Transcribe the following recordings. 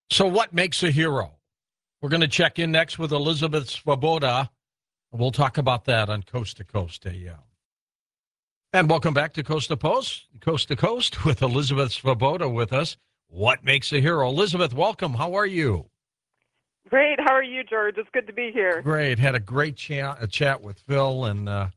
So, what makes a hero? We're going to check in next with Elizabeth Svoboda. We'll talk about that on Coast to Coast AM. And welcome back to Coast to Coast with Elizabeth Svoboda with us. What makes a hero? Elizabeth, welcome. How are you? Great. How are you, George? It's good to be here. Great. Had a great chat with Phil, and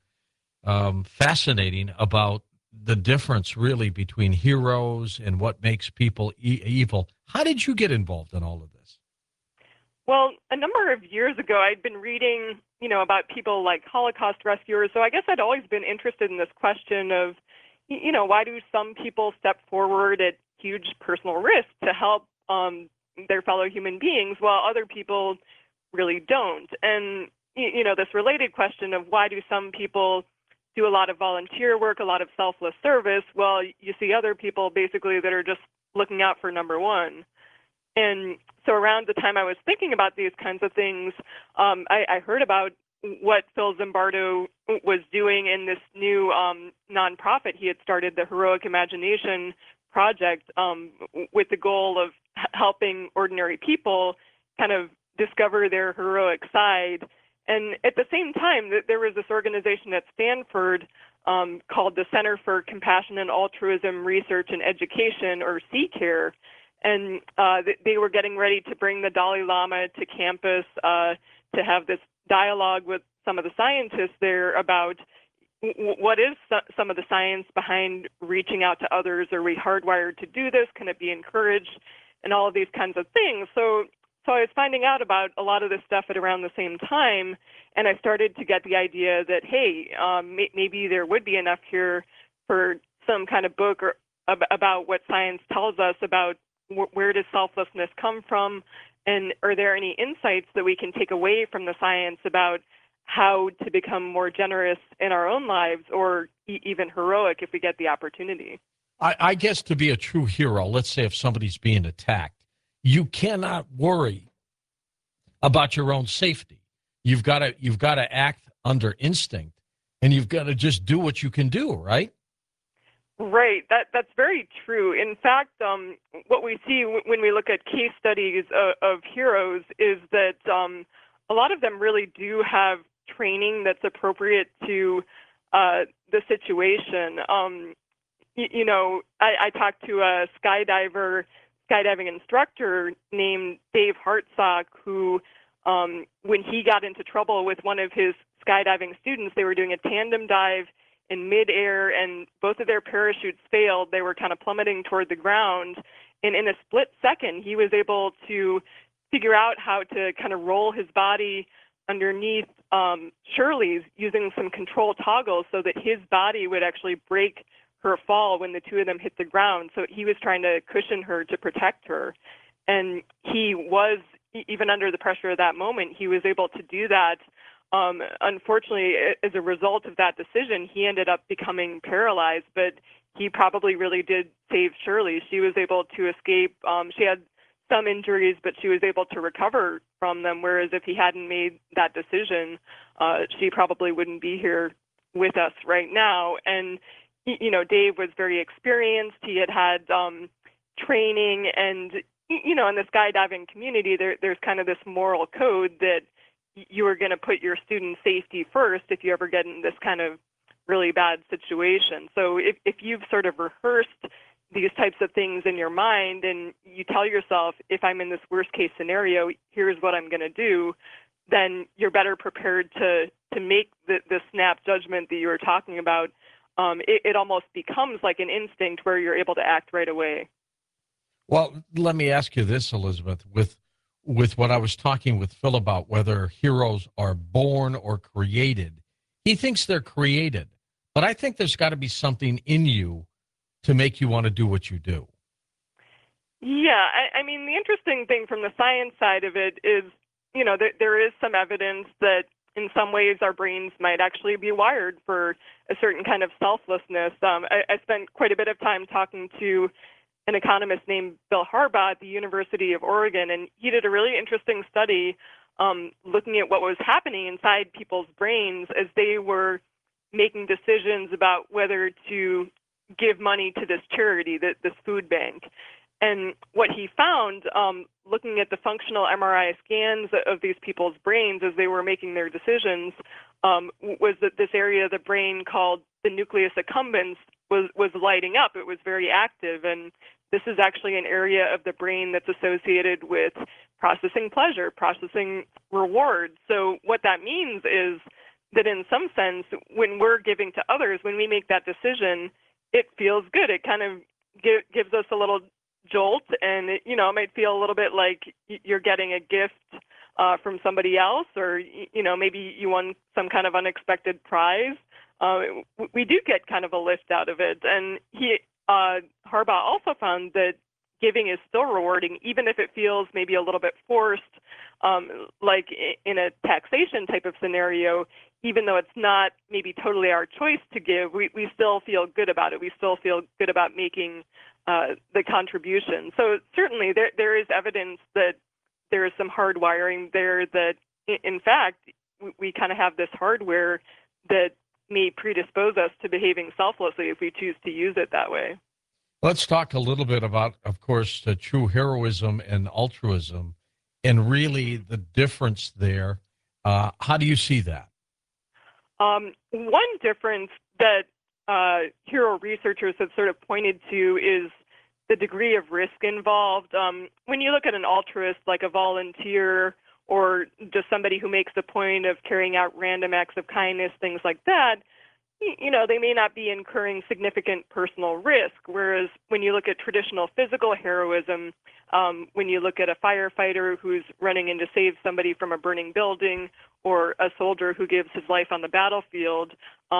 fascinating about the difference really between heroes and what makes people evil. How did you get involved in all of this? Well, a number of years ago, I'd been reading, about people like Holocaust rescuers. So I guess I'd always been interested in this question of, why do some people step forward at huge personal risk to help their fellow human beings while other people really don't? And, this related question of why do some people do a lot of volunteer work, a lot of selfless service, while you see other people basically that are just looking out for number one. And so around the time I was thinking about these kinds of things, I heard about what Phil Zimbardo was doing in this new nonprofit he had started, the Heroic Imagination Project, with the goal of helping ordinary people kind of discover their heroic side. And at the same time, there was this organization at Stanford called the Center for Compassion and Altruism Research and Education, or CCARE, and they were getting ready to bring the Dalai Lama to campus to have this dialogue with some of the scientists there about what is some of the science behind reaching out to others. Are we hardwired to do this? Can it be encouraged? And all of these kinds of things. So I was finding out about a lot of this stuff at around the same time, and I started to get the idea that, hey, maybe there would be enough here for some kind of book or about what science tells us about where does selflessness come from, and are there any insights that we can take away from the science about how to become more generous in our own lives, or even heroic if we get the opportunity? I guess to be a true hero, let's say if somebody's being attacked, you cannot worry about your own safety. You've got to act under instinct, and you've got to just do what you can do, right? Right. That's very true. In fact, what we see when we look at case studies of heroes is that a lot of them really do have training that's appropriate to the situation. I talked to a skydiving instructor named Dave Hartsock, who, when he got into trouble with one of his skydiving students, they were doing a tandem dive in midair, and both of their parachutes failed. They were kind of plummeting toward the ground. And in a split second, he was able to figure out how to kind of roll his body underneath Shirley's using some control toggles so that his body would actually break her fall when the two of them hit the ground. So he was trying to cushion her to protect her. And he was, even under the pressure of that moment, he was able to do that. Unfortunately, as a result of that decision, he ended up becoming paralyzed, but he probably really did save Shirley. She was able to escape. She had some injuries, but she was able to recover from them, whereas if he hadn't made that decision, she probably wouldn't be here with us right now. And, Dave was very experienced. He had training, and, in the skydiving community, there's kind of this moral code that you are going to put your student safety first if you ever get in this kind of really bad situation. So if you've sort of rehearsed these types of things in your mind and you tell yourself, if I'm in this worst case scenario, here's what I'm going to do, then you're better prepared to make the snap judgment that you were talking about. It almost becomes like an instinct where you're able to act right away. Well, let me ask you this, Elizabeth, with what I was talking with Phil about, whether heroes are born or created. He thinks they're created, but I think there's got to be something in you to make you want to do what you do. Yeah, I mean, the interesting thing from the science side of it is, there is some evidence that in some ways our brains might actually be wired for a certain kind of selflessness. I spent quite a bit of time talking to an economist named Bill Harbaugh at the University of Oregon, and he did a really interesting study looking at what was happening inside people's brains as they were making decisions about whether to give money to this charity, this food bank. And what he found, looking at the functional MRI scans of these people's brains as they were making their decisions, was that this area of the brain called the nucleus accumbens was lighting up. It was very active, and this is actually an area of the brain that's associated with processing pleasure, processing reward. So what that means is that in some sense, when we're giving to others, when we make that decision, it feels good. It kind of gives us a little jolt, and it might feel a little bit like you're getting a gift from somebody else, or maybe you won some kind of unexpected prize. We do get kind of a lift out of it, and Harbaugh also found that giving is still rewarding, even if it feels maybe a little bit forced, like in a taxation type of scenario. Even though it's not maybe totally our choice to give, we still feel good about it. We still feel good about making the contribution. So certainly there is evidence that there is some hardwiring there, that in fact we kind of have this hardware that may predispose us to behaving selflessly if we choose to use it that way. Let's talk a little bit about, of course, the true heroism and altruism, and really the difference there. How do you see that? One difference that hero researchers have sort of pointed to is the degree of risk involved. When you look at an altruist like a volunteer, or just somebody who makes a point of carrying out random acts of kindness, things like that, they may not be incurring significant personal risk. Whereas when you look at traditional physical heroism, when you look at a firefighter who's running in to save somebody from a burning building, or a soldier who gives his life on the battlefield,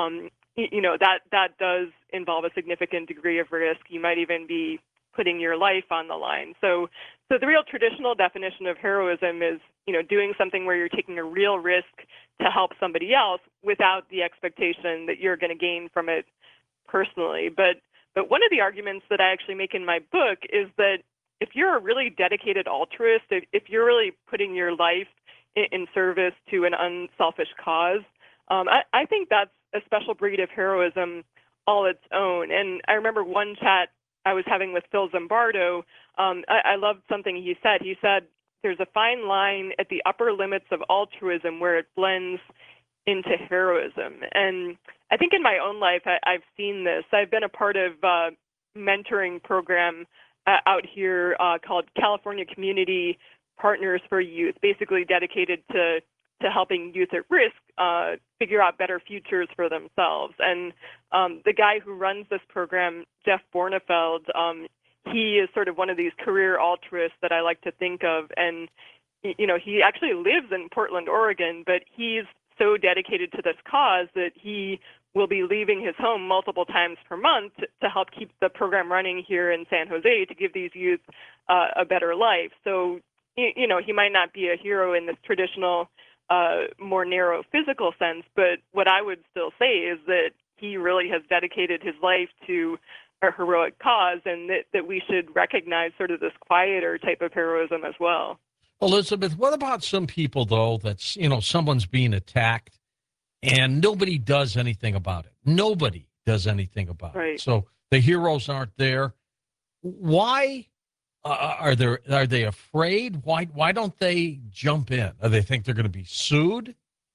that does involve a significant degree of risk. You might even be putting your life on the line. So the real traditional definition of heroism is, doing something where you're taking a real risk to help somebody else without the expectation that you're going to gain from it personally. But one of the arguments that I actually make in my book is that if you're a really dedicated altruist, if you're really putting your life in service to an unselfish cause, I think that's a special breed of heroism all its own. And I remember one chat I was having with Phil Zimbardo. I loved something he said. He said, there's a fine line at the upper limits of altruism where it blends into heroism. And I think in my own life, I've seen this. I've been a part of a mentoring program out here called California Community Partners for Youth, basically dedicated to helping youth at risk figure out better futures for themselves. And the guy who runs this program, Jeff Bornefeld, he is sort of one of these career altruists that I like to think of. And, he actually lives in Portland, Oregon, but he's so dedicated to this cause that he will be leaving his home multiple times per month to help keep the program running here in San Jose to give these youth a better life. So, he might not be a hero in this traditional, more narrow physical sense, but what I would still say is that he really has dedicated his life to a heroic cause, and that we should recognize sort of this quieter type of heroism as well. Elizabeth, what about some people, though, that's, someone's being attacked and nobody does anything about it? Nobody does anything about Right. it. So the heroes aren't there. Why are they afraid? Why don't they jump in? Do they think they're going to be sued?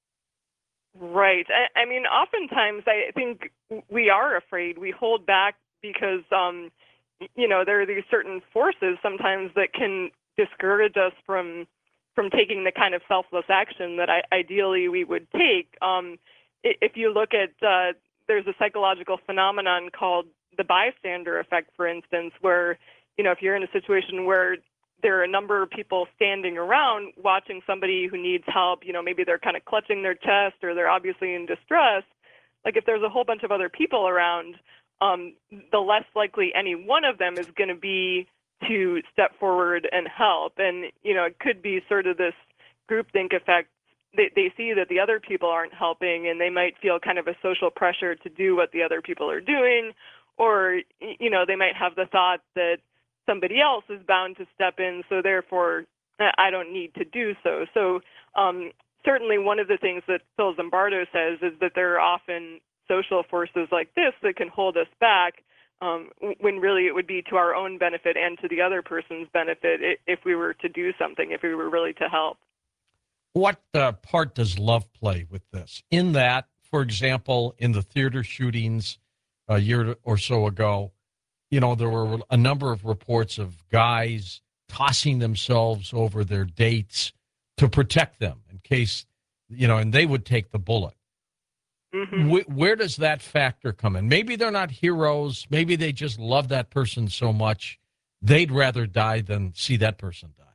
Right. I mean, oftentimes I think we are afraid. We hold back because, there are these certain forces sometimes that can discourage us from taking the kind of selfless action that ideally we would take. If you look at, there's a psychological phenomenon called the bystander effect, for instance, where, if you're in a situation where there are a number of people standing around watching somebody who needs help, maybe they're kind of clutching their chest or they're obviously in distress, like if there's a whole bunch of other people around, the less likely any one of them is going to be to step forward and help. And, it could be sort of this groupthink effect. They see that the other people aren't helping, and they might feel kind of a social pressure to do what the other people are doing, or, they might have the thought that somebody else is bound to step in, so therefore I don't need to do so. So certainly one of the things that Phil Zimbardo says is that there are often social forces like this that can hold us back. when really it would be to our own benefit and to the other person's benefit if we were to do something, if we were really to help. What part does love play with this? In that, for example, in the theater shootings a year or so ago, there were a number of reports of guys tossing themselves over their dates to protect them in case, and they would take the bullet. Mm-hmm. Where does that factor come in? Maybe they're not heroes. Maybe they just love that person so much they'd rather die than see that person die.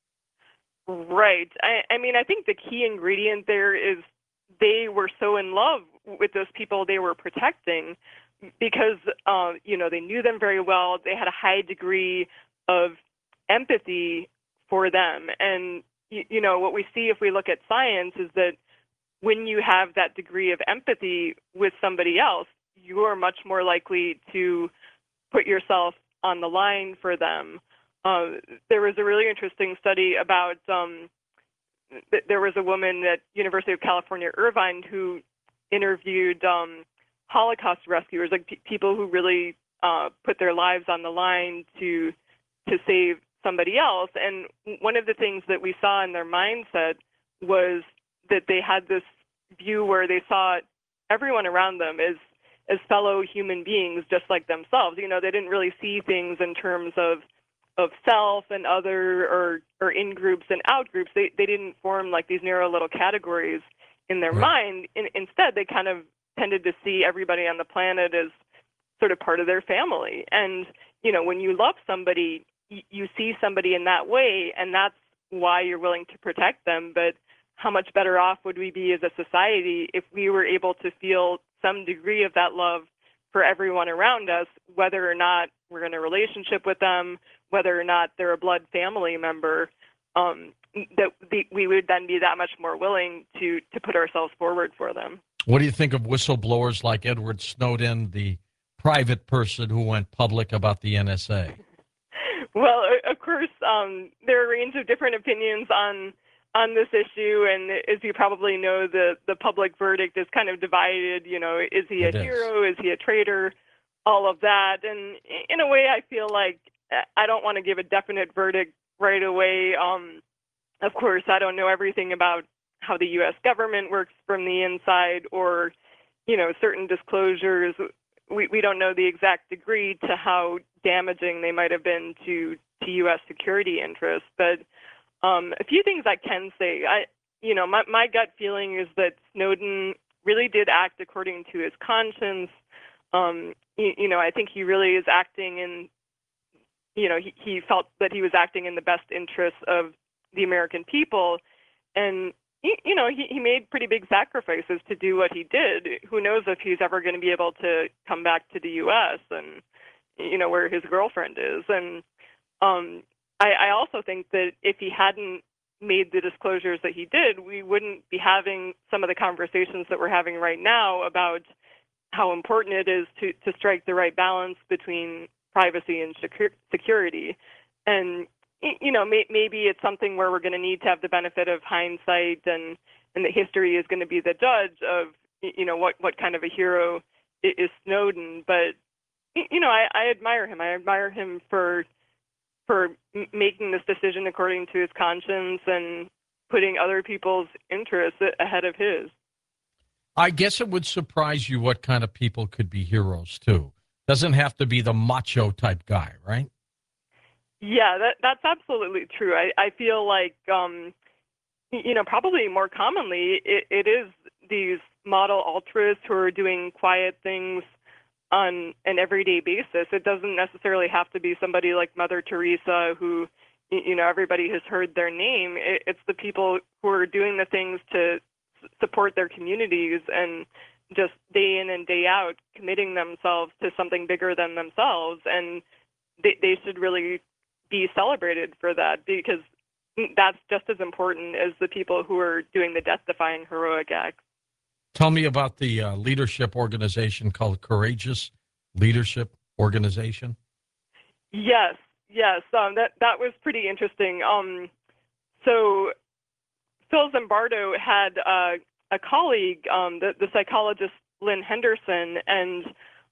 Right. I mean, I think the key ingredient there is they were so in love with those people they were protecting because, they knew them very well. They had a high degree of empathy for them. And, what we see if we look at science is that when you have that degree of empathy with somebody else, you are much more likely to put yourself on the line for them. There was a really interesting study about there was a woman at University of California, Irvine, who interviewed Holocaust rescuers, like people who really put their lives on the line to save somebody else. And one of the things that we saw in their mindset was that they had this view where they saw everyone around them as fellow human beings, just like themselves. They didn't really see things in terms of self and other or in groups and out groups. They didn't form like these narrow little categories in their mind. Instead, they kind of tended to see everybody on the planet as sort of part of their family. And, when you love somebody, you see somebody in that way, and that's why you're willing to protect them. But how much better off would we be as a society if we were able to feel some degree of that love for everyone around us, whether or not we're in a relationship with them, whether or not they're a blood family member, we would then be that much more willing to put ourselves forward for them. What do you think of whistleblowers like Edward Snowden, the private person who went public about the NSA? Well, of course, there are a range of different opinions on this issue, and as you probably know, the public verdict is kind of divided. Is he a hero? Is he a traitor? All of that. And in a way, I feel like I don't want to give a definite verdict right away. Of course, I don't know everything about how the U.S. government works from the inside or, certain disclosures. We don't know the exact degree to how damaging they might have been to U.S. security interests. But a few things I can say. My gut feeling is that Snowden really did act according to his conscience. I think he really is acting in, he felt that he was acting in the best interests of the American people. And, he made pretty big sacrifices to do what he did. Who knows if he's ever going to be able to come back to the U.S. and, where his girlfriend is. And I also think that if he hadn't made the disclosures that he did, we wouldn't be having some of the conversations that we're having right now about how important it is to strike the right balance between privacy and security. And, maybe it's something where we're going to need to have the benefit of hindsight and the history is going to be the judge of, what kind of a hero is Snowden. But, I admire him. I admire him for making this decision according to his conscience and putting other people's interests ahead of his. I guess it would surprise you what kind of people could be heroes, too. Doesn't have to be the macho type guy, right? Yeah, that's absolutely true. I feel like, probably more commonly, it is these model altruists who are doing quiet things on an everyday basis. It doesn't necessarily have to be somebody like Mother Teresa who, everybody has heard their name. It's the people who are doing the things to support their communities and just day in and day out committing themselves to something bigger than themselves. And they should really be celebrated for that because that's just as important as the people who are doing the death-defying heroic acts. Tell me about the leadership organization called Courageous Leadership Organization. Yes. That was pretty interesting. So Phil Zimbardo had a colleague, the psychologist Lynn Henderson, and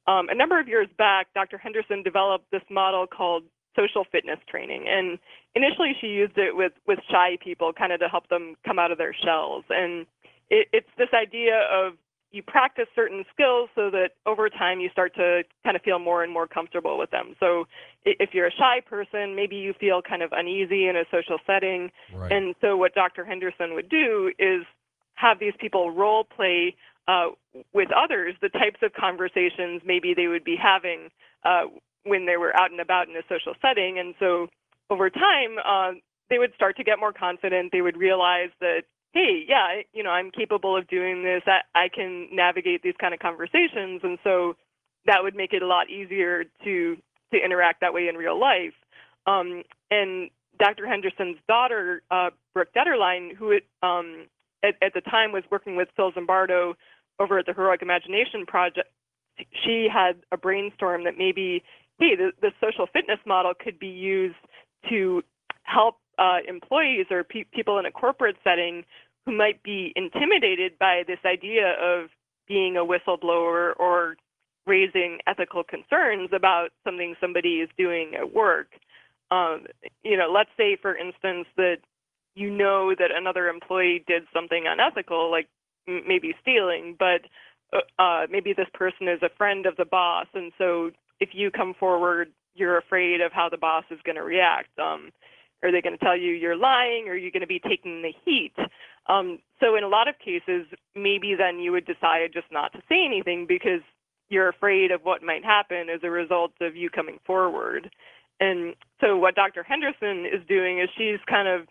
A number of years back, Dr. Henderson developed this model called social fitness training. And initially she used it with shy people, kind of to help them come out of their shells. And it's this idea of you practice certain skills so that over time you start to kind of feel more and more comfortable with them. So if you're a shy person, maybe you feel kind of uneasy in a social setting. Right. And so what Dr. Henderson would do is have these people role play with others the types of conversations maybe they would be having when they were out and about in a social setting. And so over time, they would start to get more confident. They would realize that, hey, yeah, I'm capable of doing this. I can navigate these kind of conversations. And so that would make it a lot easier to interact that way in real life. And Dr. Henderson's daughter, Brooke Detterlein, who at the time was working with Phil Zimbardo over at the Heroic Imagination Project, she had a brainstorm that maybe, hey, the social fitness model could be used to help employees or people in a corporate setting who might be intimidated by this idea of being a whistleblower or raising ethical concerns about something somebody is doing at work. Let's say, for instance, that that another employee did something unethical, like maybe stealing, but maybe this person is a friend of the boss, and so if you come forward, you're afraid of how the boss is going to react. Are they going to tell you you're lying, or are you going to be taking the heat? So in a lot of cases, maybe then you would decide just not to say anything because you're afraid of what might happen as a result of you coming forward. And so what Dr. Henderson is doing is she's kind of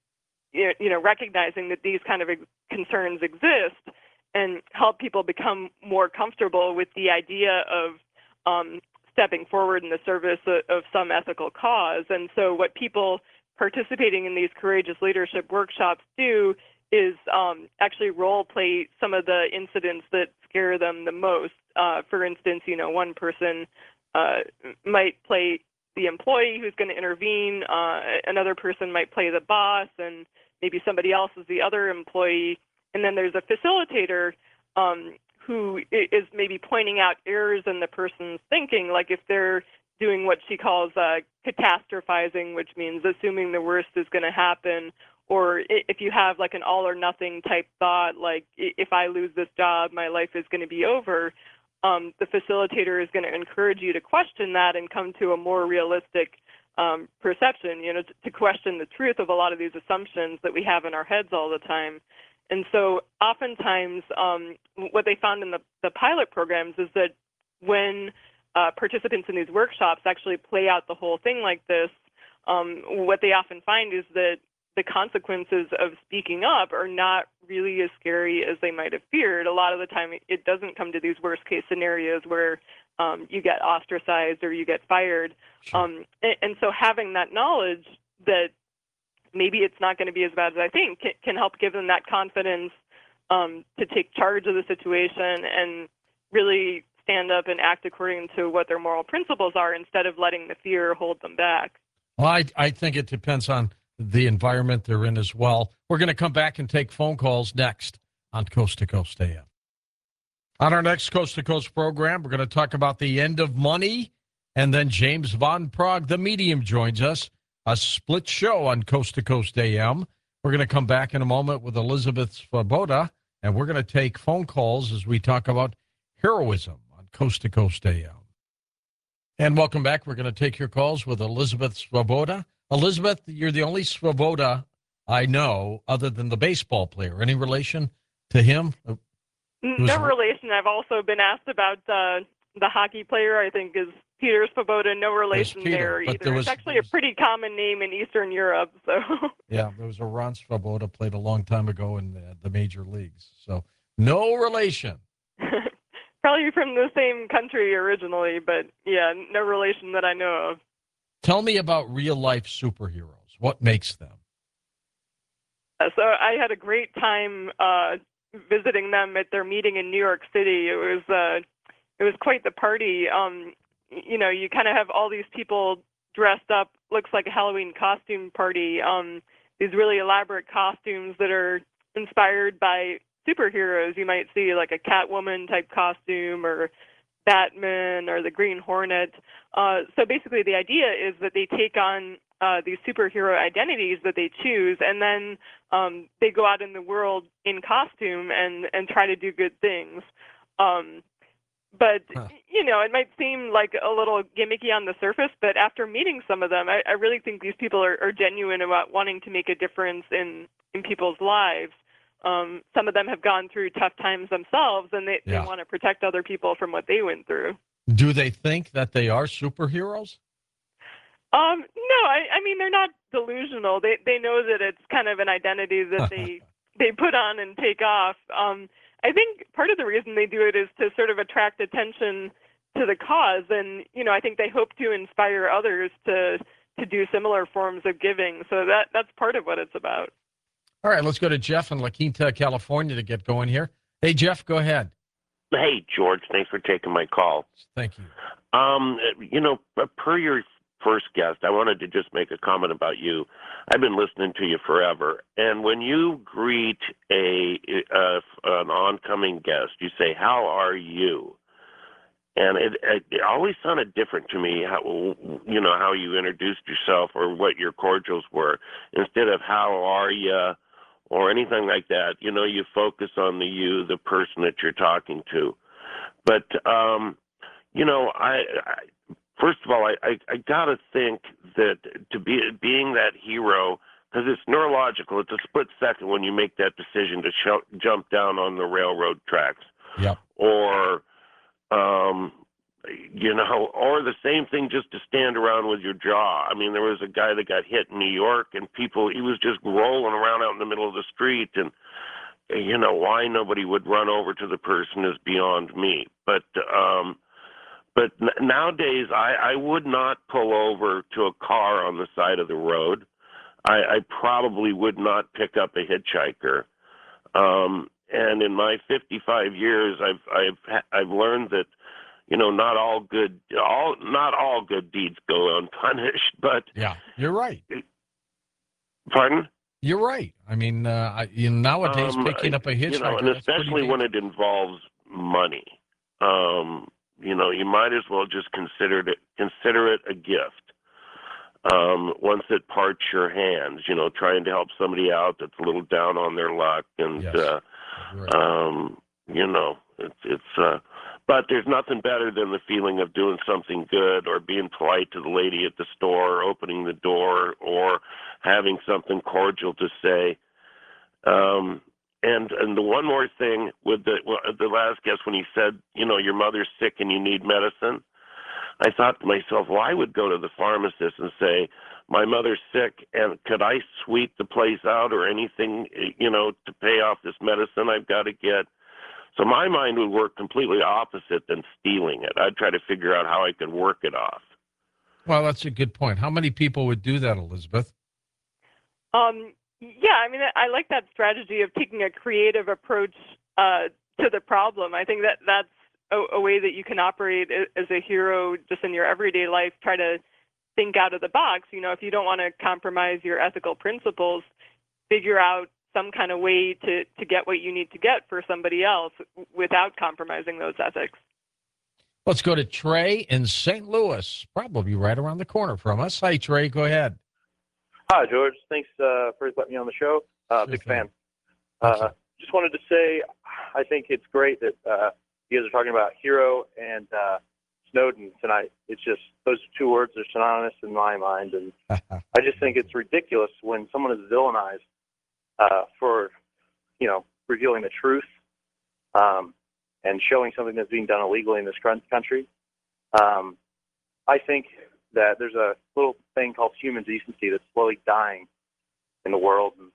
recognizing that these kind of concerns exist and help people become more comfortable with the idea of stepping forward in the service of some ethical cause. And so what people participating in these courageous leadership workshops do is actually role play some of the incidents that scare them the most. For instance, one person might play the employee who's going to intervene, another person might play the boss, and maybe somebody else is the other employee. And then there's a facilitator who is maybe pointing out errors in the person's thinking, like if they're doing what she calls catastrophizing, which means assuming the worst is going to happen, or if you have like an all or nothing type thought, like if I lose this job, my life is going to be over, the facilitator is going to encourage you to question that and come to a more realistic perception, to question the truth of a lot of these assumptions that we have in our heads all the time. And so oftentimes what they found in the pilot programs is that when participants in these workshops actually play out the whole thing like this, what they often find is that the consequences of speaking up are not really as scary as they might have feared. A lot of the time it doesn't come to these worst case scenarios where you get ostracized or you get fired. Sure. And so having that knowledge that maybe it's not going to be as bad as I think can help give them that confidence to take charge of the situation and really stand up and act according to what their moral principles are instead of letting the fear hold them back. Well, I think it depends on the environment they're in as well. We're going to come back and take phone calls next on Coast to Coast AM. On our next Coast to Coast program, we're going to talk about the end of money, and then James Von Prague, the medium, joins us. A split show on Coast to Coast AM. We're going to come back in a moment with Elizabeth Svoboda, and we're going to take phone calls as we talk about heroism on Coast to Coast AM. And welcome back. We're going to take your calls with Elizabeth Svoboda. Elizabeth, you're the only Svoboda I know other than the baseball player. Any relation to him? No relation. I've also been asked about the hockey player, I think is Peter Svoboda. No relation there either. It's actually a pretty common name in Eastern Europe. So yeah, there was a Ron Svoboda, played a long time ago in the major leagues. So no relation. Probably from the same country originally, but yeah, no relation that I know of. Tell me about real-life superheroes. What makes them? So I had a great time visiting them at their meeting in New York City. It was quite the party. You kind of have all these people dressed up, looks like a Halloween costume party. These really elaborate costumes that are inspired by superheroes. You might see like a Catwoman type costume or Batman or the Green Hornet. So basically, the idea is that they take on these superhero identities that they choose, and then they go out in the world in costume and try to do good things. But, it might seem like a little gimmicky on the surface, but after meeting some of them, I really think these people are genuine about wanting to make a difference in people's lives. Some of them have gone through tough times themselves, and they want to protect other people from what they went through. Do they think that they are superheroes? No, I mean, they're not delusional. They know that it's kind of an identity that they put on and take off. I think part of the reason they do it is to sort of attract attention to the cause, and I think they hope to inspire others to do similar forms of giving. So that's part of what it's about. All right, let's go to Jeff in La Quinta, California, to get going here. Hey, Jeff, go ahead. Hey, George, thanks for taking my call. Thank you. Per your first guest, I wanted to just make a comment about you. I've been listening to you forever, and when you greet an oncoming guest, you say, "How are you?" And it always sounded different to me how you introduced yourself or what your cordials were, instead of "How are you?" or anything like that. You focus on the person that you're talking to. But first of all, I gotta think that being that hero, because it's neurological. It's a split second when you make that decision to jump down on the railroad tracks. Yep. Or or the same thing just to stand around with your jaw. I mean, there was a guy that got hit in New York, and he was just rolling around out in the middle of the street, and why nobody would run over to the person is beyond me. But nowadays, I would not pull over to a car on the side of the road. I probably would not pick up a hitchhiker. And in my 55 years, I've learned that not all good deeds go unpunished. But yeah, you're right. Pardon? You're right. I mean, nowadays picking up a hitchhiker, and especially when it involves money, you might as well just consider it a gift. Once it parts your hands, trying to help somebody out that's a little down on their luck, and yes. but there's nothing better than the feeling of doing something good, or being polite to the lady at the store, or opening the door, or having something cordial to say. And the one more thing with the last guest, when he said, your mother's sick and you need medicine, I thought to myself, well, I would go to the pharmacist and say, my mother's sick, and could I sweep the place out or anything, to pay off this medicine I've got to get? So my mind would work completely opposite than stealing it. I'd try to figure out how I could work it off. Well, that's a good point. How many people would do that, Elizabeth? Yeah, I mean, I like that strategy of taking a creative approach to the problem. I think that's a way that you can operate as a hero just in your everyday life. Try to think out of the box. If you don't want to compromise your ethical principles, figure out some kind of way to get what you need to get for somebody else without compromising those ethics. Let's go to Trey in St. Louis, probably right around the corner from us. Hi, Trey. Go ahead. Hi, George. Thanks for letting me on the show. Big fan. Just wanted to say I think it's great that you guys are talking about hero and Snowden tonight. It's just those two words are synonymous in my mind, and I just think it's ridiculous when someone is villainized for revealing the truth and showing something that's being done illegally in this country. I think that there's a little thing called human decency that's slowly dying in the world. And,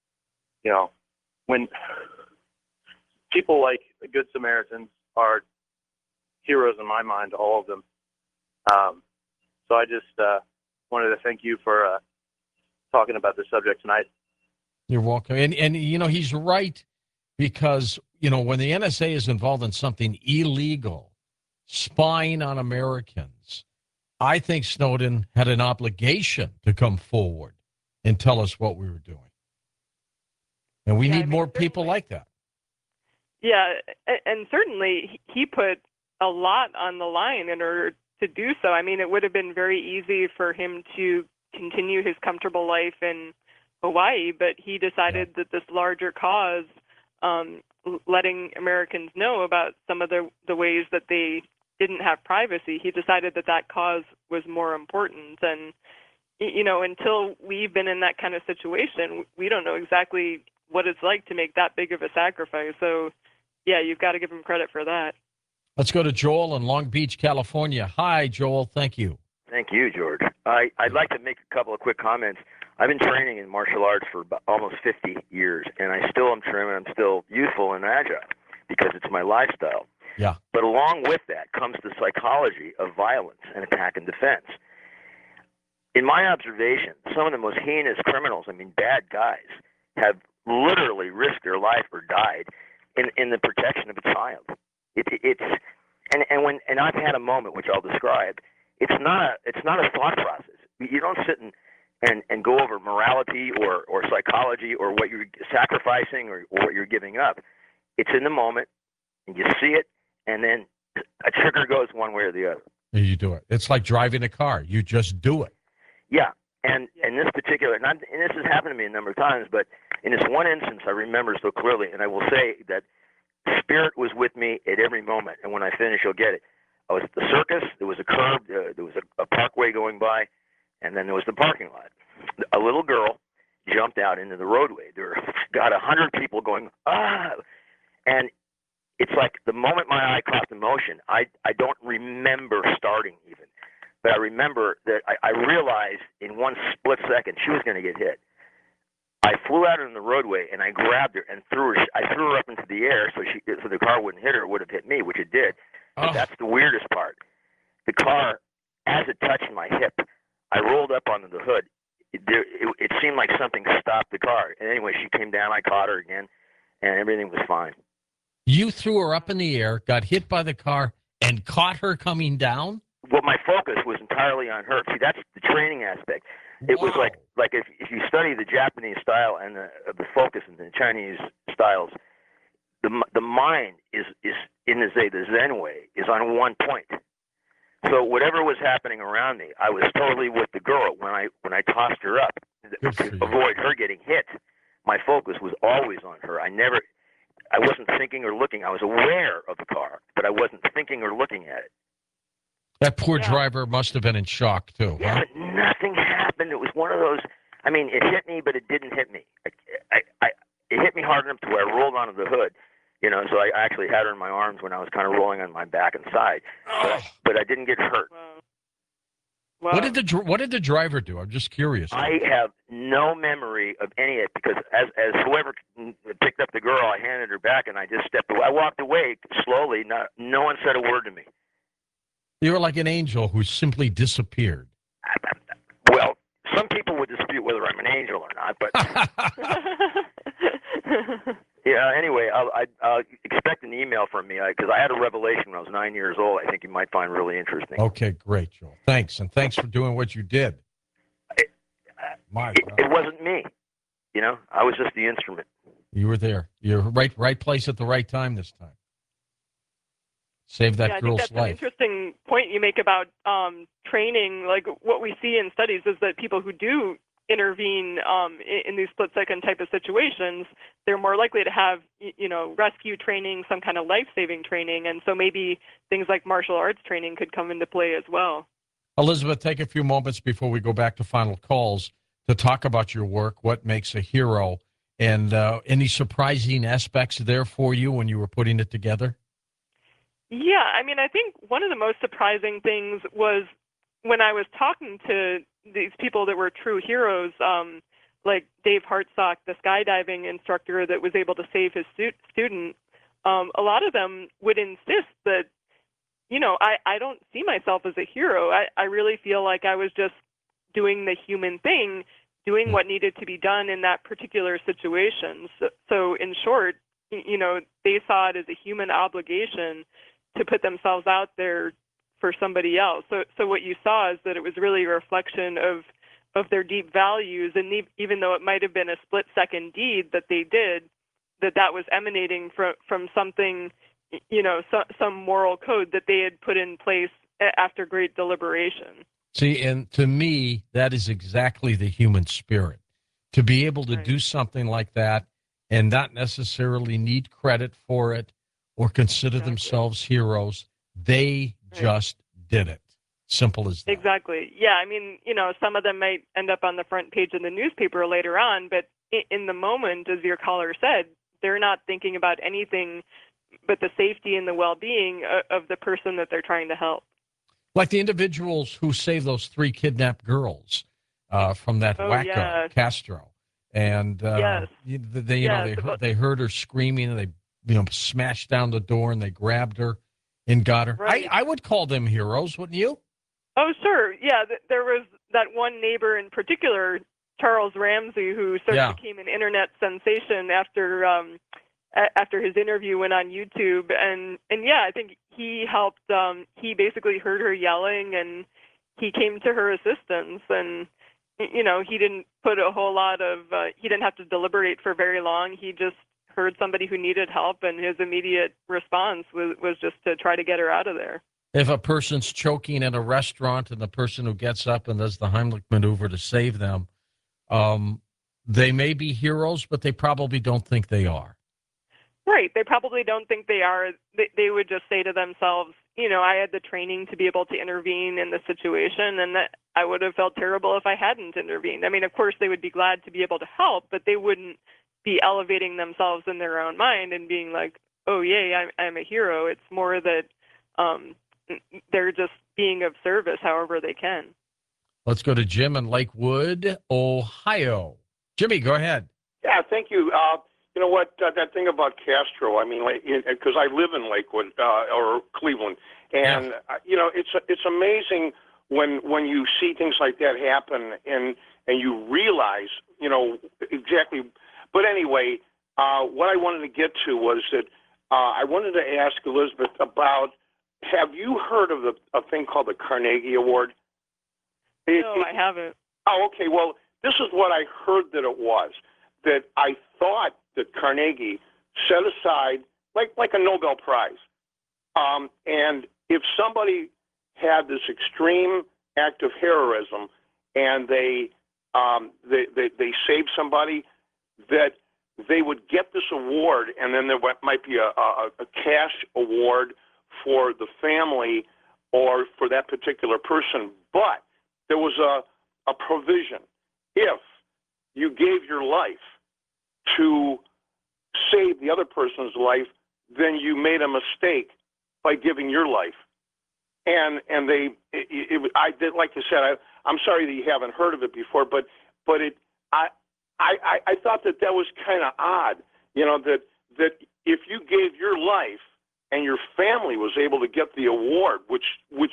when people like the Good Samaritans are heroes in my mind, all of them. So I just wanted to thank you for talking about this subject tonight. You're welcome. And he's right, because, when the NSA is involved in something illegal, spying on Americans, I think Snowden had an obligation to come forward and tell us what we were doing. And we need more people like that. Yeah, and certainly he put a lot on the line in order to do so. I mean, it would have been very easy for him to continue his comfortable life in Hawaii, but he decided that this larger cause, letting Americans know about some of the ways that they didn't have privacy, he decided that cause was more important. And, until we've been in that kind of situation, we don't know exactly what it's like to make that big of a sacrifice. So, yeah, you've got to give him credit for that. Let's go to Joel in Long Beach, California. Hi, Joel. Thank you. Thank you, George. I'd like to make a couple of quick comments. I've been training in martial arts for almost 50 years, and I still am training. I'm still youthful and agile because it's my lifestyle. Yeah. But along with that comes the psychology of violence and attack and defense. In my observation, some of the most heinous criminals, bad guys, have literally risked their life or died in the protection of a child. And I've had a moment which I'll describe. It's not a thought process. You don't sit and go over morality or psychology or what you're sacrificing or what you're giving up. It's in the moment, and you see it, and then a trigger goes one way or the other. And you do it. It's like driving a car. You just do it. Yeah, and this particular, and this has happened to me a number of times, but in this one instance I remember so clearly, and I will say that Spirit was with me at every moment, and when I finish you'll get it. I was at the circus, there was a curb, there was a parkway going by, and then there was the parking lot. A little girl jumped out into the roadway. There were got 100 people going, ah! And it's like the moment my eye caught the motion, I don't remember starting even. But I remember that I realized in one split second she was going to get hit. I flew out on the roadway and I grabbed her and threw her. I threw her up into the air so the car wouldn't hit her. It would have hit me, which it did. But that's the weirdest part. The car, as it touched my hip, I rolled up onto the hood. It seemed like something stopped the car. And anyway, she came down. I caught her again, and everything was fine. You threw her up in the air, got hit by the car, and caught her coming down? Well, my focus was entirely on her. See, that's the training aspect. It was like if you study the Japanese style and the focus in the Chinese styles, the mind is in the Zen way is on one point. So whatever was happening around me, I was totally with the girl when I tossed her up to avoid her getting hit. My focus was always on her. I wasn't thinking or looking. I was aware of the car, but I wasn't thinking or looking at it. That poor driver must have been in shock, too. Yeah, huh? but nothing happened. It was one of those, it hit me, but it didn't hit me. It hit me hard enough to where I rolled onto the hood, so I actually had her in my arms when I was kind of rolling on my back and side. But I didn't get hurt. Wow. What did the driver do? I'm just curious. I have no memory of any of it because as whoever picked up the girl, I handed her back and I just stepped away. I walked away slowly. No one said a word to me. You were like an angel who simply disappeared. Well, some people would dispute whether I'm an angel or not, but yeah. Anyway, I'll expect an email from me because I had a revelation when I was 9 years old. I think you might find really interesting. Okay, great, Joel. Thanks, and thanks for doing what you did. It wasn't me. I was just the instrument. You were there. You're right place at the right time this time. Save that girl's I think that's life. an interesting point you make about training. Like what we see in studies is that people who do intervene in these split-second type of situations, they're more likely to have, rescue training, some kind of life-saving training, and so maybe things like martial arts training could come into play as well. Elizabeth, take a few moments before we go back to final calls to talk about your work, what makes a hero, and any surprising aspects there for you when you were putting it together? Yeah, I think one of the most surprising things was when I was talking to these people that were true heroes, like Dave Hartsock, the skydiving instructor that was able to save his student, a lot of them would insist that, I don't see myself as a hero. I really feel like I was just doing the human thing, doing what needed to be done in that particular situation. So in short, they saw it as a human obligation to put themselves out there for somebody else. So what you saw is that it was really a reflection of their deep values, and even though it might have been a split-second deed that they did, that was emanating from something some moral code that they had put in place after great deliberation. See, and to me, that is exactly the human spirit. To be able to Right. do something like that and not necessarily need credit for it or consider Exactly. themselves heroes, they Right. just did it. Simple as that. Exactly. Yeah, I mean, some of them might end up on the front page of the newspaper later on, but in the moment, as your caller said, they're not thinking about anything but the safety and the well-being of the person that they're trying to help. Like the individuals who saved those 3 kidnapped girls from that Oh, wacko, yeah. Castro. And Yes. they heard her screaming, and they smashed down the door, and they grabbed her and got her. Right. I would call them heroes, wouldn't you? Oh, sure. Yeah, there was that one neighbor in particular, Charles Ramsey, who sort of became an internet sensation after his interview went on YouTube. And yeah, I think he helped. He basically heard her yelling, and he came to her assistance. And he didn't put a whole lot of. He didn't have to deliberate for very long. He just heard somebody who needed help, and his immediate response was just to try to get her out of there. If a person's choking in a restaurant and the person who gets up and does the Heimlich maneuver to save them, they may be heroes, but they probably don't think they are. Right. They probably don't think they are. They would just say to themselves, I had the training to be able to intervene in the situation, and that I would have felt terrible if I hadn't intervened. I mean, of course, they would be glad to be able to help, but they wouldn't be elevating themselves in their own mind and being like, oh, yay, I'm a hero. It's more that they're just being of service however they can. Let's go to Jim in Lakewood, Ohio. Jimmy, go ahead. Yeah, thank you. You know what, that thing about Castro, I mean, because I live in Lakewood or Cleveland, and, it's amazing when you see things like that happen and you realize, exactly. But anyway, what I wanted to get to was that I wanted to ask Elizabeth about, have you heard of a thing called the Carnegie Award? No, I haven't. Oh, okay. Well, this is what I heard that it was. That I thought that Carnegie set aside like a Nobel Prize, and if somebody had this extreme act of heroism and they saved somebody, that they would get this award, and then there might be a cash award for the family or for that particular person. But there was a provision. If you gave your life to save the other person's life, then you made a mistake by giving your life. And I did, like you said, I'm sorry that you haven't heard of it before, but I thought that was kind of odd, that if you gave your life and your family was able to get the award, which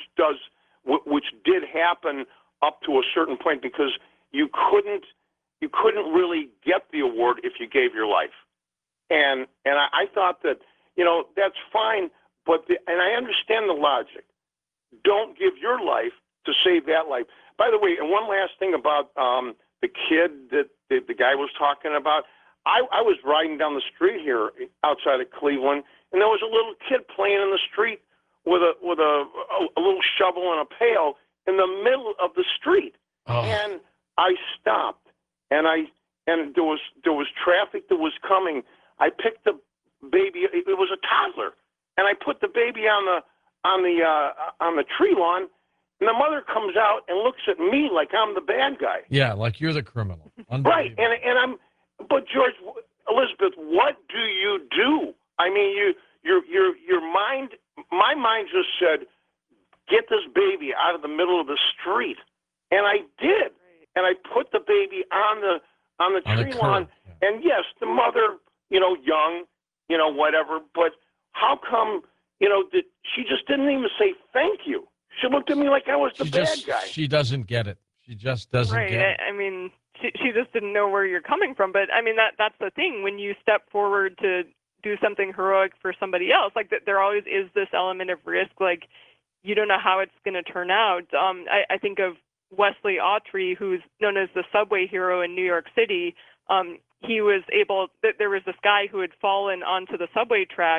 did happen up to a certain point, because you couldn't really get the award if you gave your life. And I thought that, that's fine, and I understand the logic. Don't give your life to save that life. By the way, and one last thing about the kid that the guy was talking about, I was riding down the street here outside of Cleveland, and there was a little kid playing in the street with a little shovel and a pail in the middle of the street. Oh. And I stopped, and there was traffic that was coming. I picked the baby. It was a toddler, and I put the baby on the tree lawn. And the mother comes out and looks at me like I'm the bad guy. Yeah, like you're the criminal. Right, but George, Elizabeth, what do you do? I mean, your mind. My mind just said, get this baby out of the middle of the street, and I did. And I put the baby on the tree lawn. Yeah. And yes, the mother, young, whatever. But how come, that she just didn't even say thank you? She looked at me like I was the bad guy. She doesn't get it. She just doesn't get it. I mean, she just didn't know where you're coming from. But I mean, that's the thing. When you step forward to do something heroic for somebody else, like there always is this element of risk. Like you don't know how it's going to turn out. I think of Wesley Autry, who's known as the subway hero in New York City. He was able. There was this guy who had fallen onto the subway tracks,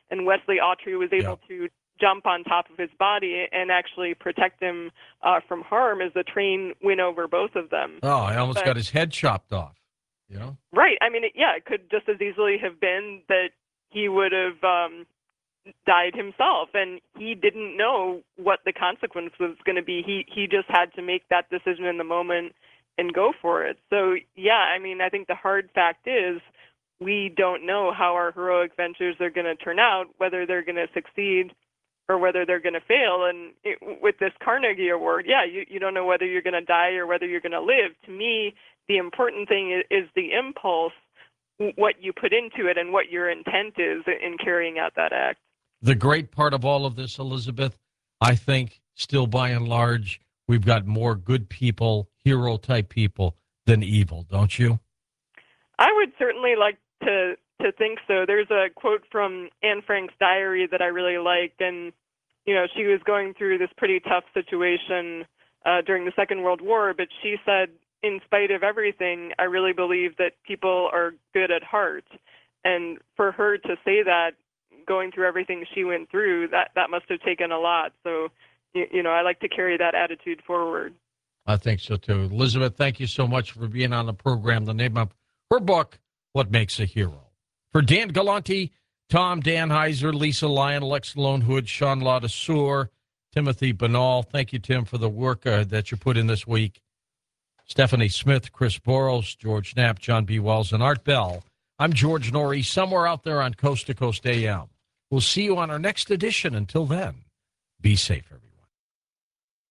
and Wesley Autry was able to jump on top of his body and actually protect him from harm as the train went over both of them. Oh, I almost got his head chopped off. You know? Right. I mean, it could just as easily have been that he would have died himself, and he didn't know what the consequence was going to be. He just had to make that decision in the moment and go for it. So, yeah, I mean, I think the hard fact is we don't know how our heroic ventures are going to turn out, whether they're going to succeed or whether they're going to fail. And with this Carnegie Award, you don't know whether you're going to die or whether you're going to live. To me, the important thing is the impulse, what you put into it and what your intent is in carrying out that act. The great part of all of this, Elizabeth, I think still by and large, we've got more good people, hero-type people, than evil, don't you? I would certainly like to think so. There's a quote from Anne Frank's diary that I really like, and she was going through this pretty tough situation during the Second World War, but she said, in spite of everything, I really believe that people are good at heart. And for her to say that, going through everything she went through, that must have taken a lot. So, I like to carry that attitude forward. I think so, too. Elizabeth, thank you so much for being on the program. The name of her book, What Makes a Hero. For Dan Galante, Tom Danheiser, Lisa Lyon, Lex Lonehood, Sean Ladesseur, Timothy Banal, thank you, Tim, for the work that you put in this week. Stephanie Smith, Chris Boros, George Knapp, John B. Wells, and Art Bell. I'm George Norrie, somewhere out there on Coast to Coast AM. We'll see you on our next edition. Until then, be safe, everybody.